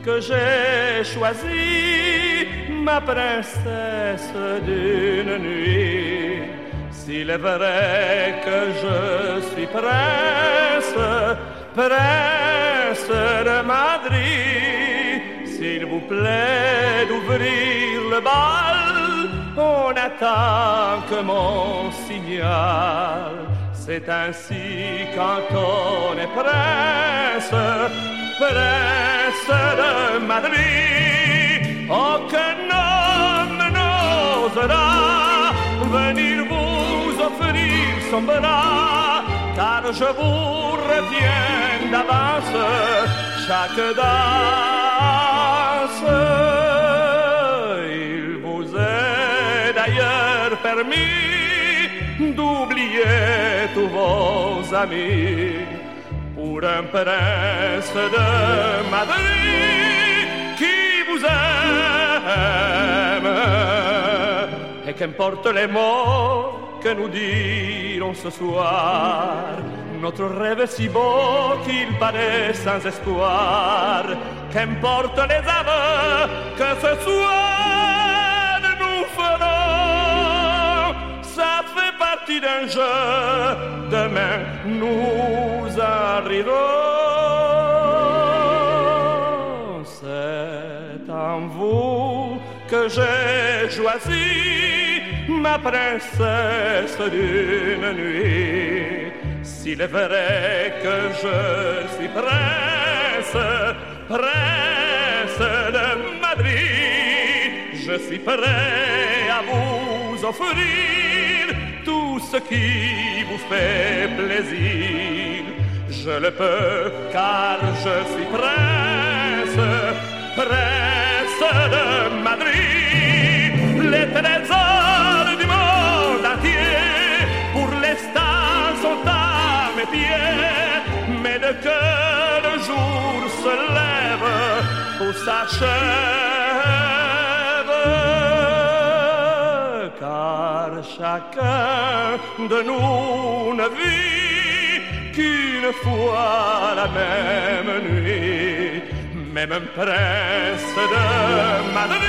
que j'ai choisi ma princesse d'une nuit. S'il est vrai que je suis prince, prince de Madrid, s'il vous plaît d'ouvrir le bal, on attend que mon signal. C'est ainsi quand on est prince, prince de Madrid. Aucun homme n'osera venir vous offrir son bras, car je vous retiens d'avance chaque danse. Il vous est d'ailleurs permis d'oublier tous vos amis pour un prince de Madrid qui vous aime. Et qu'importe les mots que nous dirons ce soir, notre rêve est si beau qu'il paraît sans espoir. Qu'importe les aveux que ce soir nous ferons, ça fait partie d'un jeu, demain nous en rirons. C'est en vous que j'ai choisi ma princesse d'une nuit. S'il est vrai que je suis prince, prince de Madrid, je suis prêt à vous offrir tout ce qui vous fait plaisir. Je le peux car je suis prince, prince de Madrid. Les trésors du monde entier pour l'instant sont à mes pieds, mais dès que le jour se lève, tout s'achève, car chacun de nous ne vit qu'une fois la même nuit. Même un prince de Madrid